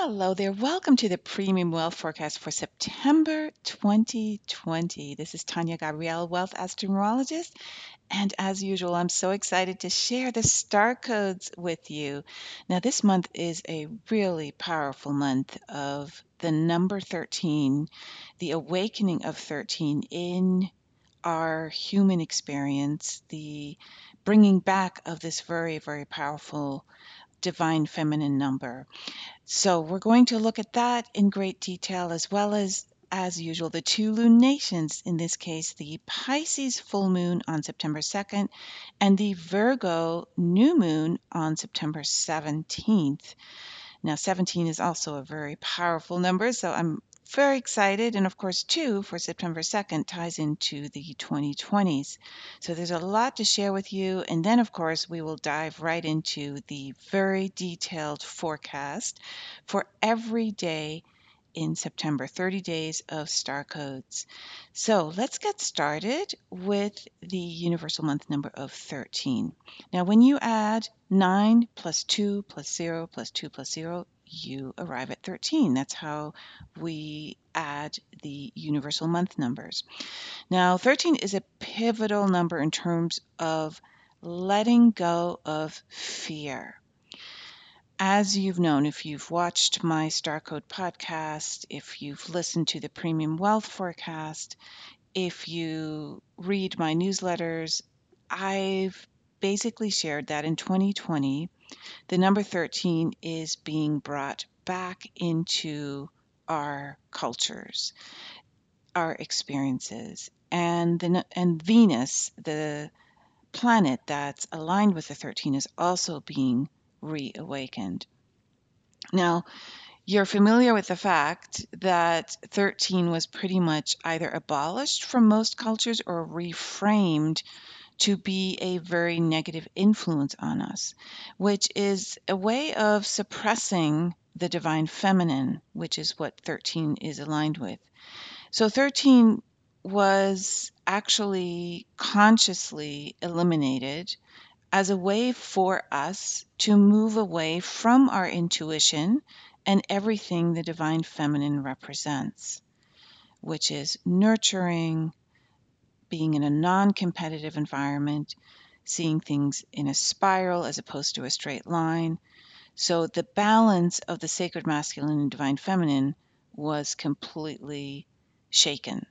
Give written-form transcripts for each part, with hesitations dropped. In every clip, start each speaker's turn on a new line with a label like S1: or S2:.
S1: Hello there. Welcome to the Premium Wealth Forecast for September 2020. This is Tanya Gabrielle, Wealth Astrologist. And as usual, I'm so excited to share the star codes with you. Now, this month is a really powerful month of the number 13, the awakening of 13 in our human experience, the bringing back of this very, very powerful divine feminine number. So we're going to look at that in great detail, as well as usual, the two lunations, in this case, the Pisces full moon on September 2nd and the Virgo new moon on September 17th. Now, 17 is also a very powerful number, so I'm very excited. And of course, 2 for September 2nd ties into the 2020s. So there's a lot to share with you. And then, of course, we will dive right into the very detailed forecast for every day in September, 30 days of star codes. So let's get started with the universal month number of 13. Now, when you add 9 plus 2 plus 0 plus 2 plus 0, you arrive at 13. That's how we add the universal month numbers. Now, 13 is a pivotal number in terms of letting go of fear. As you've known, if you've watched my Star Code podcast, if you've listened to the Premium Wealth Forecast, if you read my newsletters, I've basically shared that in 2020, the number 13 is being brought back into our cultures, our experiences, and Venus, the planet that's aligned with the 13, is also being reawakened. Now, you're familiar with the fact that 13 was pretty much either abolished from most cultures or reframed to be a very negative influence on us, which is a way of suppressing the divine feminine, which is what 13 is aligned with. So 13 was actually consciously eliminated as a way for us to move away from our intuition and everything the divine feminine represents, which is nurturing, being in a non-competitive environment, seeing things in a spiral as opposed to a straight line. So the balance of the sacred masculine and divine feminine was completely shaken.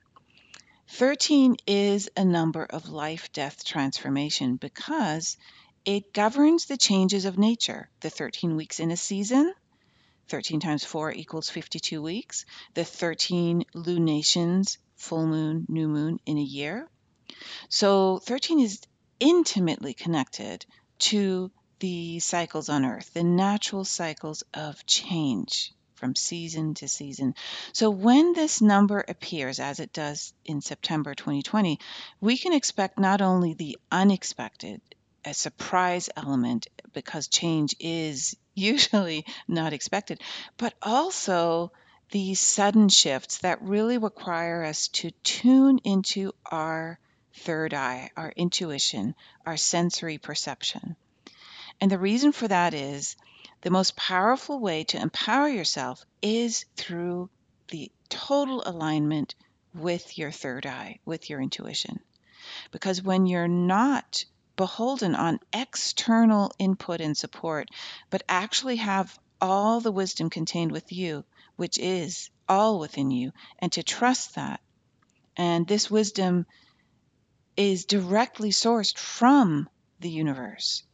S1: 13 is a number of life-death transformation because it governs the changes of nature. The 13 weeks in a season, 13 times 4 equals 52 weeks. The 13 lunations, full moon, new moon in a year. So 13 is intimately connected to the cycles on Earth, the natural cycles of change from season to season. So when this number appears, as it does in September 2020, we can expect not only the unexpected, a surprise element, because change is usually not expected, but also these sudden shifts that really require us to tune into our third eye, our intuition, our sensory perception. And the reason for that is the most powerful way to empower yourself is through the total alignment with your third eye, with your intuition. Because when you're not beholden on external input and support, but actually have all the wisdom contained with you, which is all within you, and to trust that. And this wisdom is directly sourced from the universe.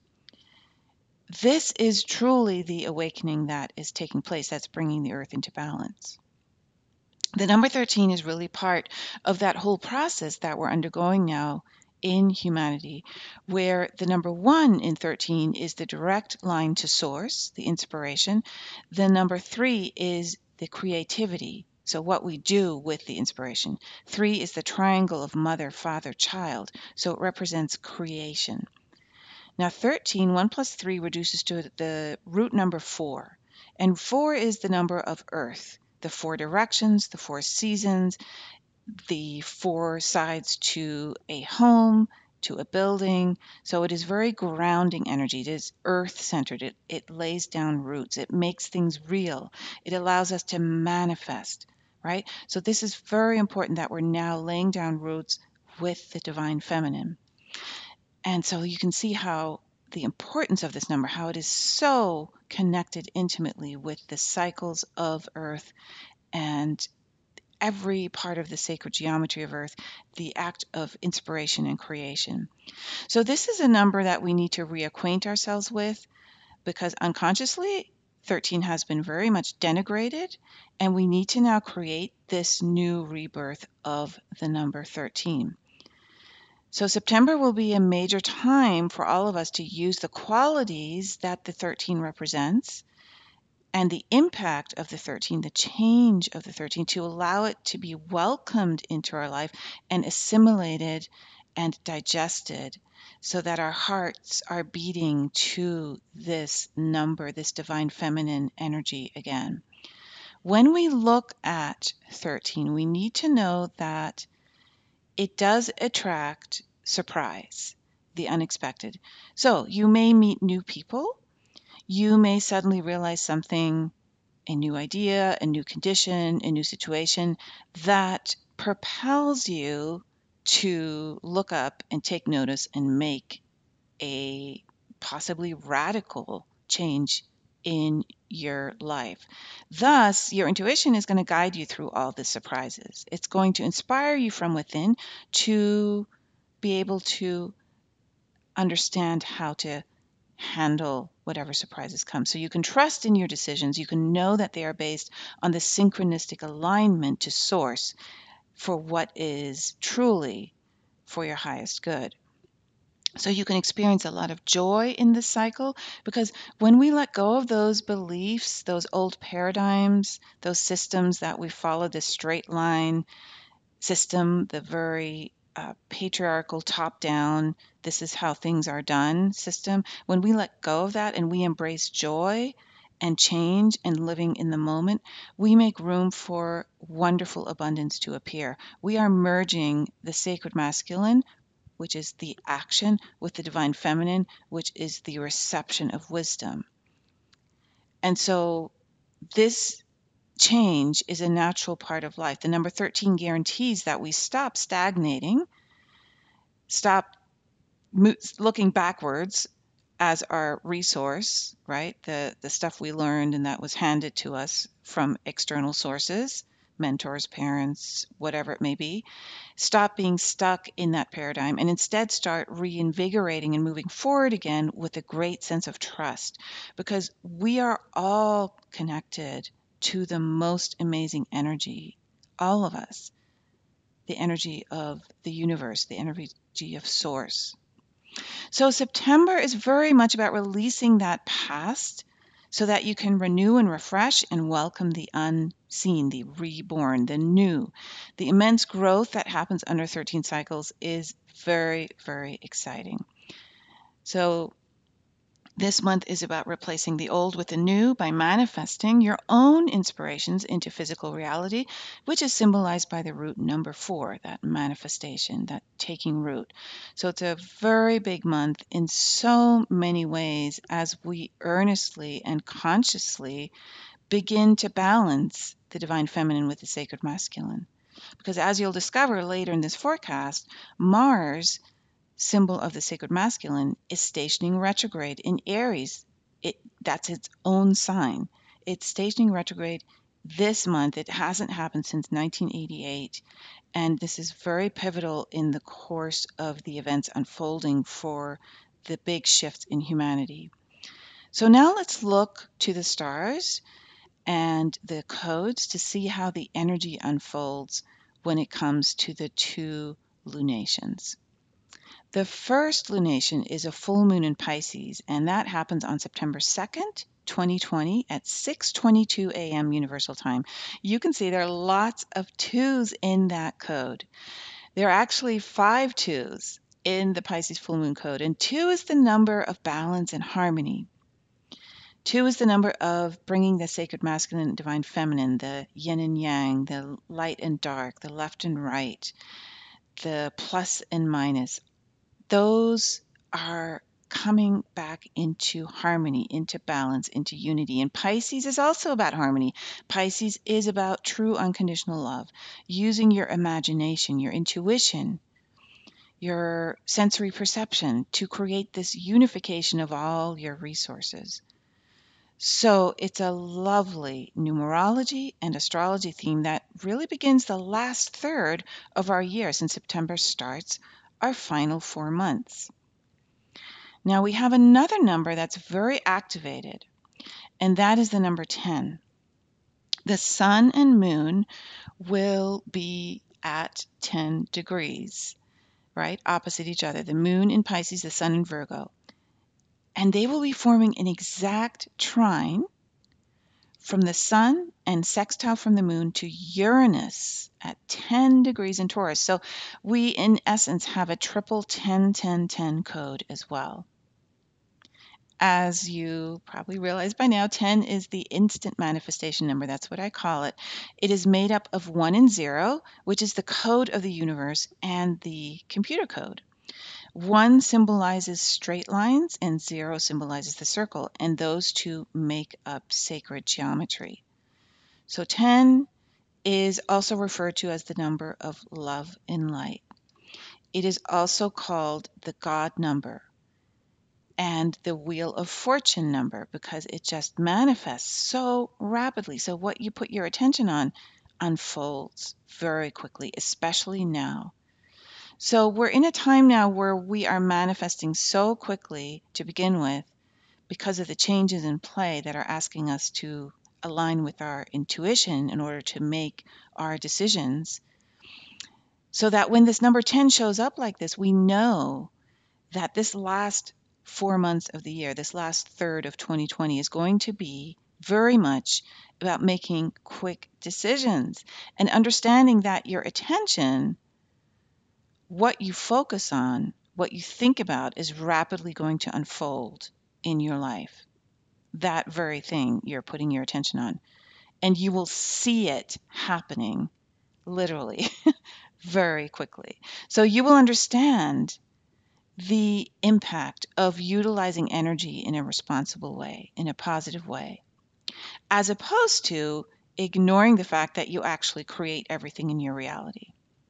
S1: This is truly the awakening that is taking place, that's bringing the earth into balance. The number 13 is really part of that whole process that we're undergoing now in humanity, where the number 1 in 13 is the direct line to source, the inspiration. The number 3 is the creativity, so what we do with the inspiration. 3 is the triangle of mother, father, child, so it represents creation. Now 13, 1 plus 3 reduces to the root number 4. And 4 is the number of earth, the 4 directions, the 4 seasons, the 4 sides to a home, to a building. So it is very grounding energy. It is earth-centered. It lays down roots. It makes things real. It allows us to manifest, right? So this is very important that we're now laying down roots with the divine feminine. And so you can see how the importance of this number, how it is so connected intimately with the cycles of Earth and every part of the sacred geometry of Earth, the act of inspiration and creation. So this is a number that we need to reacquaint ourselves with because unconsciously 13 has been very much denigrated, and we need to now create this new rebirth of the number 13. So September will be a major time for all of us to use the qualities that the 13 represents and the impact of the 13, the change of the 13, to allow it to be welcomed into our life and assimilated and digested so that our hearts are beating to this number, this divine feminine energy again. When we look at 13, we need to know that it does attract surprise, the unexpected. So you may meet new people. You may suddenly realize something, a new idea, a new condition, a new situation that propels you to look up and take notice and make a possibly radical change in your life. Thus, your intuition is going to guide you through all the surprises. It's going to inspire you from within to be able to understand how to handle whatever surprises come. So you can trust in your decisions. You can know that they are based on the synchronistic alignment to source for what is truly for your highest good. So you can experience a lot of joy in this cycle because when we let go of those beliefs, those old paradigms, those systems that we follow, this straight line system, the very patriarchal top down, this is how things are done system, when we let go of that and we embrace joy and change and living in the moment, we make room for wonderful abundance to appear. We are merging the sacred masculine, which is the action, with the divine feminine, which is the reception of wisdom. And so this change is a natural part of life. The number 13 guarantees that we stop stagnating, stop looking backwards as our resource, right? The stuff we learned and that was handed to us from external sources, mentors, parents, whatever it may be. Stop being stuck in that paradigm and instead start reinvigorating and moving forward again with a great sense of trust, because we are all connected to the most amazing energy, all of us, the energy of the universe, the energy of source. So September is very much about releasing that past so that you can renew and refresh and welcome the unseen, the reborn, the new. The immense growth that happens under 13 cycles is very, very exciting. So this month is about replacing the old with the new by manifesting your own inspirations into physical reality, which is symbolized by the root number 4, that manifestation, that taking root. So it's a very big month in so many ways as we earnestly and consciously begin to balance the divine feminine with the sacred masculine. Because as you'll discover later in this forecast, Mars, symbol of the sacred masculine, is stationing retrograde in Aries. That's its own sign. It's stationing retrograde this month. It hasn't happened since 1988. And this is very pivotal in the course of the events unfolding for the big shifts in humanity. So now let's look to the stars and the codes to see how the energy unfolds when it comes to the two lunations. The first lunation is a full moon in Pisces, and that happens on September 2nd, 2020 at 6:22 a.m. Universal Time. You can see there are lots of twos in that code. There are actually 5 twos in the Pisces full moon code, and 2 is the number of balance and harmony. 2 is the number of bringing the sacred masculine and divine feminine, the yin and yang, the light and dark, the left and right, the plus and minus, those are coming back into harmony, into balance, into unity. And Pisces is also about harmony. Pisces is about true unconditional love, using your imagination, your intuition, your sensory perception to create this unification of all your resources. So it's a lovely numerology and astrology theme that really begins the last third of our year, since September starts our final 4 months. Now we have another number that's very activated, and that is the number 10. The sun and moon will be at 10 degrees, right? Opposite each other. The moon in Pisces, the sun in Virgo. And they will be forming an exact trine from the sun and sextile from the moon to Uranus at 10 degrees in Taurus. So we, in essence, have a triple 10-10-10 code as well. As you probably realize by now, 10 is the instant manifestation number. That's what I call it. It is made up of 1 and 0, which is the code of the universe and the computer code. 1 symbolizes straight lines and 0 symbolizes the circle, and those two make up sacred geometry. So 10 is also referred to as the number of love and light. It is also called the God number and the Wheel of Fortune number because it just manifests so rapidly. So what you put your attention on unfolds very quickly, especially now. So we're in a time now where we are manifesting so quickly to begin with because of the changes in play that are asking us to align with our intuition in order to make our decisions. So that when this number 10 shows up like this, we know that this last 4 months of the year, this last third of 2020 is going to be very much about making quick decisions and understanding that your attention, what you focus on, what you think about is rapidly going to unfold in your life. That very thing you're putting your attention on. And you will see it happening literally very quickly. So you will understand the impact of utilizing energy in a responsible way, in a positive way, as opposed to ignoring the fact that you actually create everything in your reality.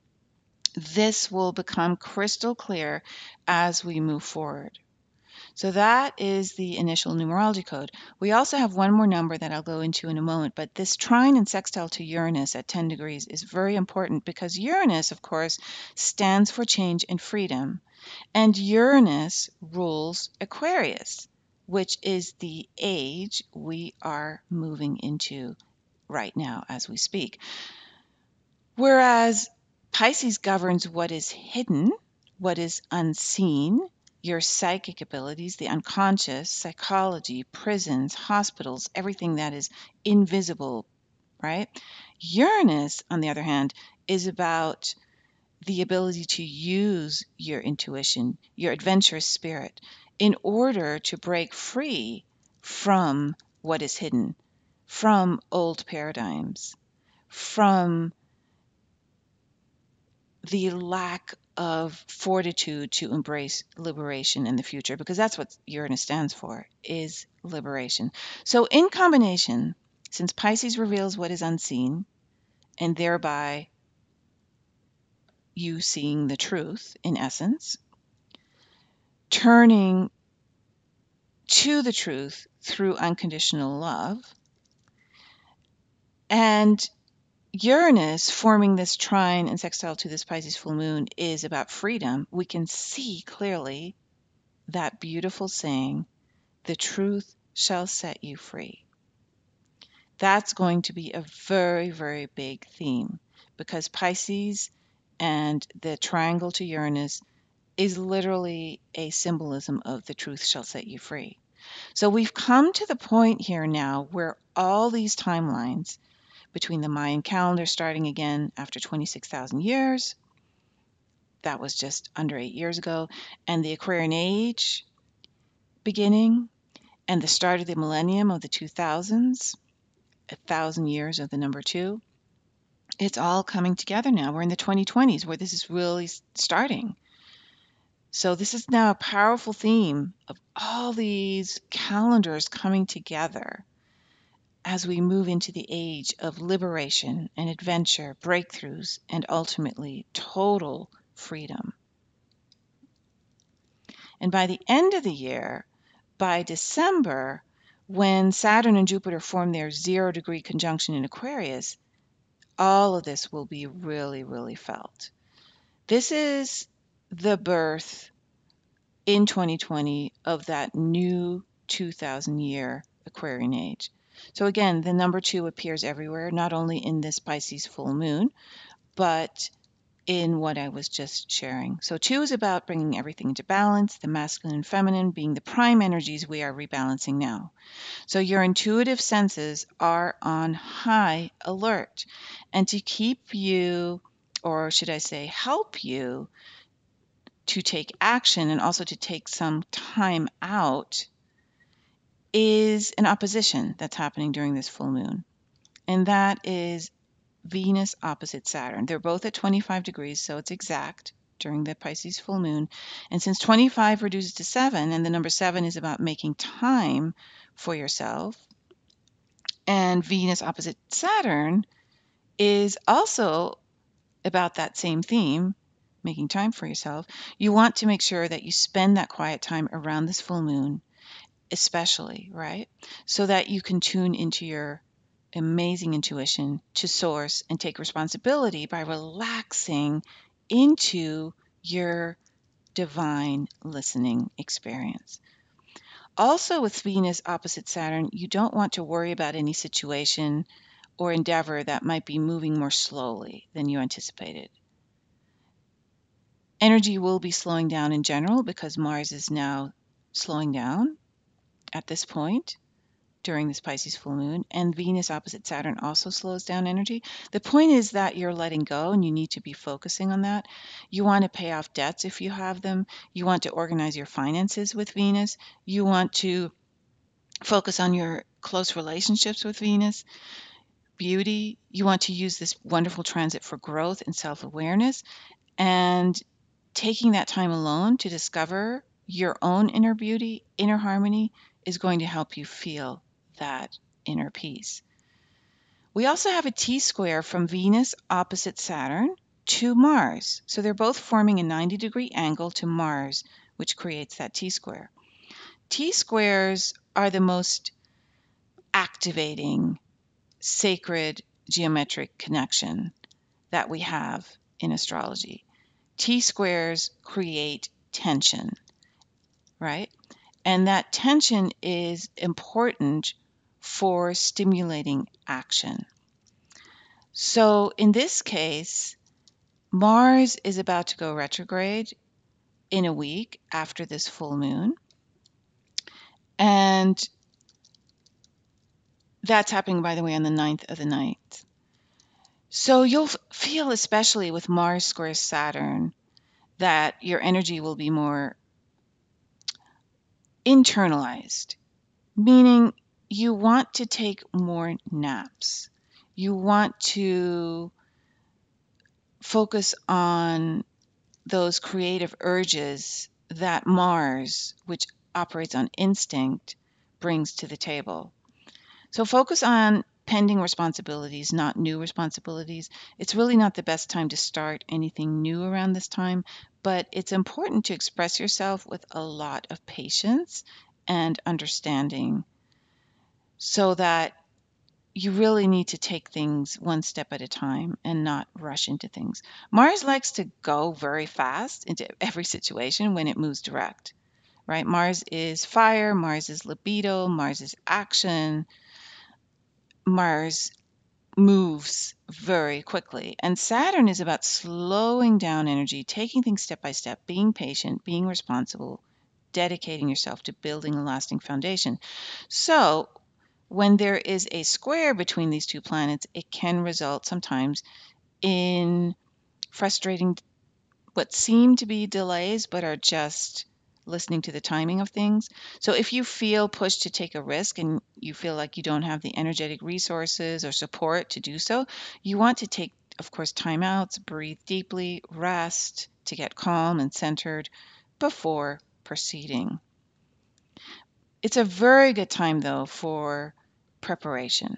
S1: This will become crystal clear as we move forward. So that is the initial numerology code. We also have one more number that I'll go into in a moment, but this trine and sextile to Uranus at 10 degrees is very important because Uranus, of course, stands for change and freedom. And Uranus rules Aquarius, which is the age we are moving into right now as we speak. Whereas Pisces governs what is hidden, what is unseen, your psychic abilities, the unconscious, psychology, prisons, hospitals, everything that is invisible, right? Uranus, on the other hand, is about the ability to use your intuition, your adventurous spirit, in order to break free from what is hidden, from old paradigms, from the lack of fortitude to embrace liberation in the future, because that's what Uranus stands for, is liberation. So in combination, since Pisces reveals what is unseen, and thereby you seeing the truth in essence, turning to the truth through unconditional love, and Uranus forming this trine and sextile to this Pisces full moon is about freedom. We can see clearly that beautiful saying, the truth shall set you free. That's going to be a very, very big theme because Pisces and the triangle to Uranus is literally a symbolism of the truth shall set you free. So we've come to the point here now where all these timelines between the Mayan calendar starting again after 26,000 years, that was just under 8 years ago, and the Aquarian Age beginning, and the start of the millennium of the 2000s, 1,000 years of the number 2, it's all coming together now. We're in the 2020s where this is really starting. So this is now a powerful theme of all these calendars coming together as we move into the age of liberation and adventure, breakthroughs, and ultimately total freedom. And by the end of the year, by December, when Saturn and Jupiter form their 0-degree conjunction in Aquarius, all of this will be really, really felt. This is the birth in 2020 of that new 2000 year Aquarian age. So again, the number 2 appears everywhere, not only in this Pisces full moon, but in what I was just sharing. So 2 is about bringing everything into balance, the masculine and feminine being the prime energies we are rebalancing now. So your intuitive senses are on high alert. And to keep you, or should I say, help you to take action and also to take some time out, is an opposition that's happening during this full moon. And that is Venus opposite Saturn. They're both at 25 degrees, so it's exact during the Pisces full moon. And since 25 reduces to 7, and the number 7 is about making time for yourself, and Venus opposite Saturn is also about that same theme, making time for yourself, you want to make sure that you spend that quiet time around this full moon, especially, right? So that you can tune into your amazing intuition to source and take responsibility by relaxing into your divine listening experience. Also, with Venus opposite Saturn, you don't want to worry about any situation or endeavor that might be moving more slowly than you anticipated. Energy will be slowing down in general because Mars is now slowing down at this point during this Pisces full moon, and Venus opposite Saturn also slows down energy. The point is that you're letting go and you need to be focusing on that. You want to pay off debts if you have them. You want to organize your finances with Venus. You want to focus on your close relationships with Venus. Beauty. You want to use this wonderful transit for growth and self-awareness. And taking that time alone to discover your own inner beauty, inner harmony, is going to help you feel that inner peace. We also have a T-square from Venus opposite Saturn to Mars. So they're both forming a 90-degree angle to Mars, which creates that T-square. T-squares are the most activating, sacred geometric connection that we have in astrology. T-squares create tension, right? And that tension is important for stimulating action. So in this case, Mars is about to go retrograde in a week after this full moon. And that's happening, by the way, on the 9th of the 9th. So you'll feel, especially with Mars square Saturn, that your energy will be more internalized, meaning you want to take more naps. You want to focus on those creative urges that Mars, which operates on instinct, brings to the table. So focus on pending responsibilities, not new responsibilities. It's really not the best time to start anything new around this time, but it's important to express yourself with a lot of patience and understanding so that you really need to take things one step at a time and not rush into things. Mars likes to go very fast into every situation when it moves direct, right? Mars is fire, Mars is libido, Mars is action. Mars moves very quickly. And Saturn is about slowing down energy, taking things step by step, being patient, being responsible, dedicating yourself to building a lasting foundation. So when there is a square between these two planets, it can result sometimes in frustrating, what seem to be delays, but are just listening to the timing of things. So if you feel pushed to take a risk and you feel like you don't have the energetic resources or support to do so, you want to take, of course, timeouts, breathe deeply, rest to get calm and centered before proceeding. It's a very good time, though, for preparation.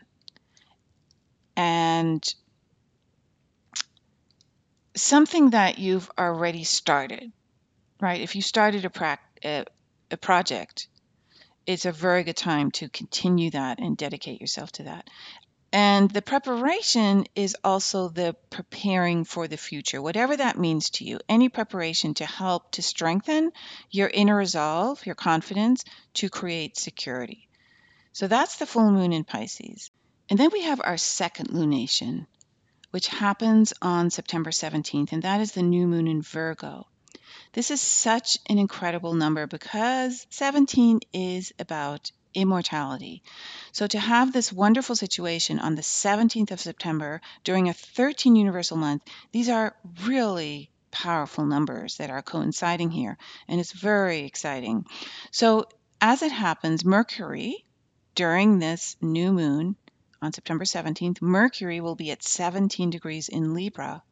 S1: And something that you've already started, right? If you started a project, it's a very good time to continue that and dedicate yourself to that. And the preparation is also the preparing for the future, whatever that means to you. Any preparation to help to strengthen your inner resolve, your confidence, to create security. So that's the full moon in Pisces. And then we have our second lunation, which happens on September 17th, and that is the new moon in Virgo. This is such an incredible number because 17 is about immortality. So to have this wonderful situation on the 17th of September during a 13 universal month, these are really powerful numbers that are coinciding here, and it's very exciting. So as it happens, Mercury, during this new moon on September 17th, Mercury will be at 17 degrees in Libra.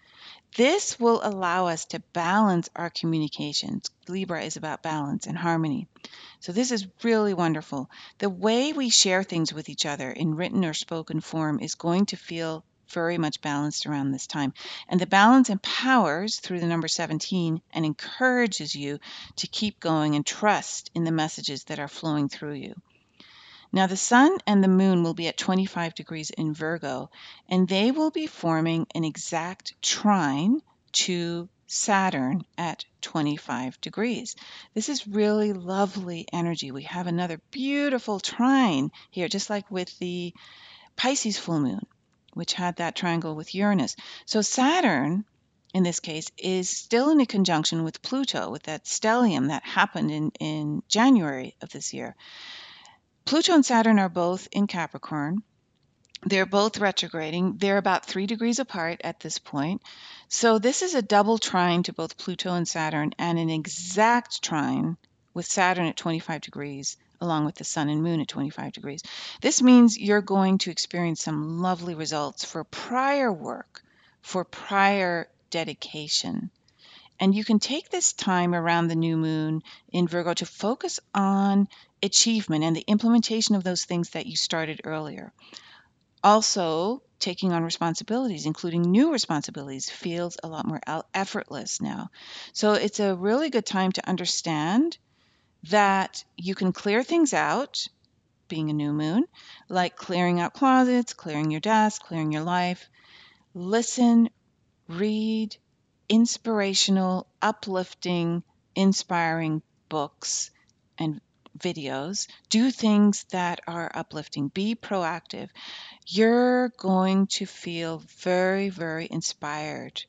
S1: This will allow us to balance our communications. Libra is about balance and harmony. So this is really wonderful. The way we share things with each other in written or spoken form is going to feel very much balanced around this time. And the balance empowers through the number 17 and encourages you to keep going and trust in the messages that are flowing through you. Now, the sun and the moon will be at 25 degrees in Virgo, and they will be forming an exact trine to Saturn at 25 degrees. This is really lovely energy. We have another beautiful trine here, just like with the Pisces full moon, which had that triangle with Uranus. So Saturn, in this case, is still in a conjunction with Pluto, with that stellium that happened in January of this year. Pluto and Saturn are both in Capricorn. They're both retrograding. They're about 3 degrees apart at this point. So this is a double trine to both Pluto and Saturn, and an exact trine with Saturn at 25 degrees, along with the sun and moon at 25 degrees. This means you're going to experience some lovely results for prior work, for prior dedication. And you can take this time around the new moon in Virgo to focus on achievement and the implementation of those things that you started earlier. Also, taking on responsibilities, including new responsibilities, feels a lot more effortless now. So it's a really good time to understand that you can clear things out, being a new moon, like clearing out closets, clearing your desk, clearing your life. Listen, read inspirational, uplifting, inspiring books and videos. Do things that are uplifting. Be proactive. You're going to feel very, very inspired,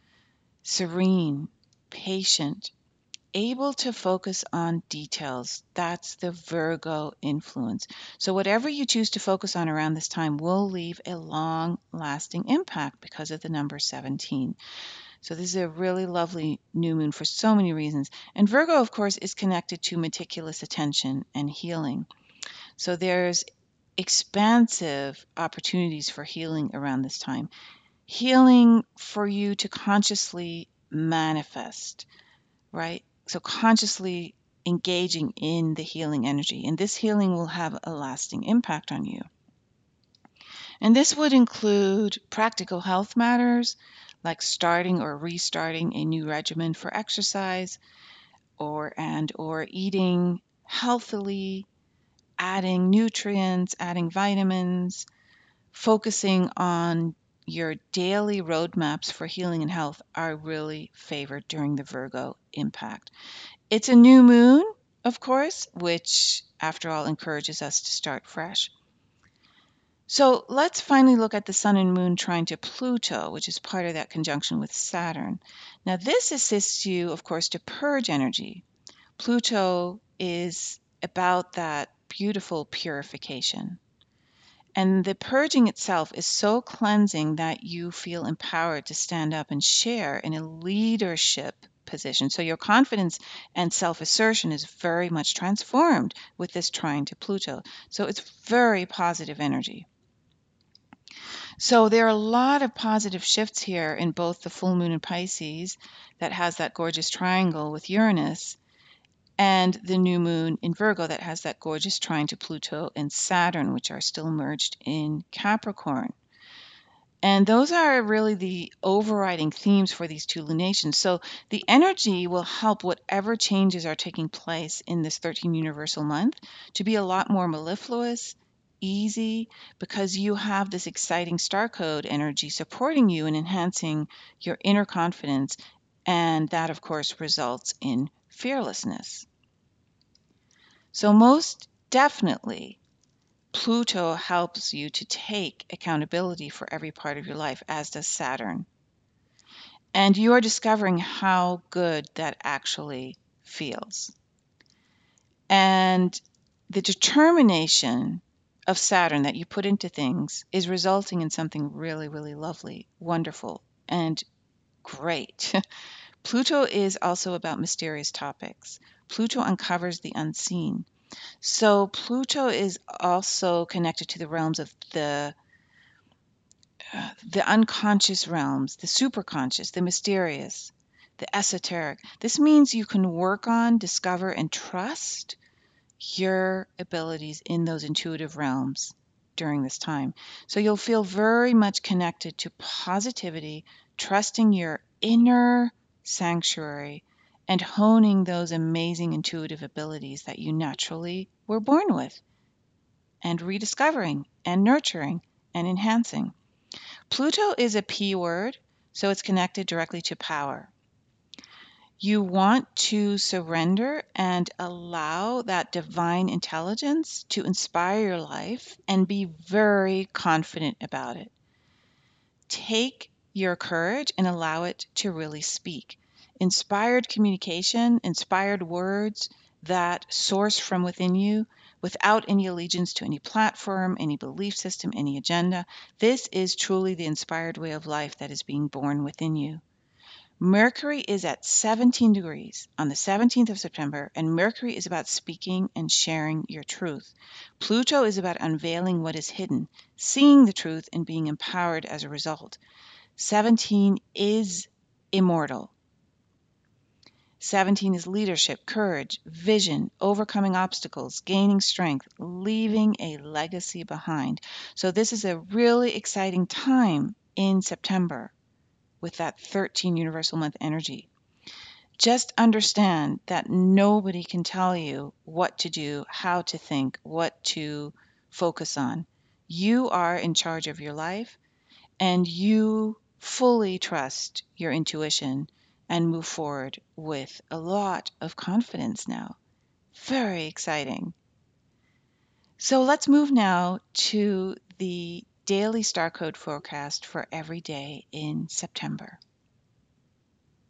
S1: serene, patient, able to focus on details. That's the Virgo influence. So whatever you choose to focus on around this time will leave a long-lasting impact because of the number 17. So this is a really lovely new moon for so many reasons. And Virgo, of course, is connected to meticulous attention and healing. So there's expansive opportunities for healing around this time. Healing for you to consciously manifest, right? So consciously engaging in the healing energy. And this healing will have a lasting impact on you. And this would include practical health matters like starting or restarting a new regimen for exercise or eating healthily, adding nutrients, adding vitamins, focusing on your daily roadmaps for healing and health are really favored during the Virgo impact. It's a new moon, of course, which after all encourages us to start fresh. So let's finally look at the sun and moon trine to Pluto, which is part of that conjunction with Saturn. Now, this assists you, of course, to purge energy. Pluto is about that beautiful purification. And the purging itself is so cleansing that you feel empowered to stand up and share in a leadership position. So your confidence and self-assertion is very much transformed with this trine to Pluto. So it's very positive energy. So there are a lot of positive shifts here in both the full moon in Pisces that has that gorgeous triangle with Uranus and the new moon in Virgo that has that gorgeous trine to Pluto and Saturn, which are still merged in Capricorn. And those are really the overriding themes for these two lunations. So the energy will help whatever changes are taking place in this 13 universal month to be a lot more mellifluous, easy, because you have this exciting star code energy supporting you and enhancing your inner confidence. And that, of course, results in fearlessness. So, most definitely, Pluto helps you to take accountability for every part of your life, as does Saturn. And you are discovering how good that actually feels. And the determination of Saturn that you put into things is resulting in something really, really lovely, wonderful, and great. Pluto is also about mysterious topics. Pluto uncovers the unseen. So Pluto is also connected to the realms of the unconscious realms, the superconscious, the mysterious, the esoteric. This means you can work on, discover, and trust your abilities in those intuitive realms during this time. So you'll feel very much connected to positivity, trusting your inner sanctuary, and honing those amazing intuitive abilities that you naturally were born with, and rediscovering and nurturing and enhancing. Pluto is a P word, so it's connected directly to power. You want to surrender and allow that divine intelligence to inspire your life and be very confident about it. Take your courage and allow it to really speak. Inspired communication, inspired words that source from within you without any allegiance to any platform, any belief system, any agenda. This is truly the inspired way of life that is being born within you. Mercury is at 17 degrees on the 17th of September, and Mercury is about speaking and sharing your truth. Pluto is about unveiling what is hidden, seeing the truth, and being empowered as a result. 17 is immortal. 17 is leadership, courage, vision, overcoming obstacles, gaining strength, leaving a legacy behind. So, this is a really exciting time in September with that 13 universal month energy. Just understand that nobody can tell you what to do, how to think, what to focus on. You are in charge of your life, and you fully trust your intuition and move forward with a lot of confidence now. Very exciting. So let's move now to the daily star code forecast for every day in September.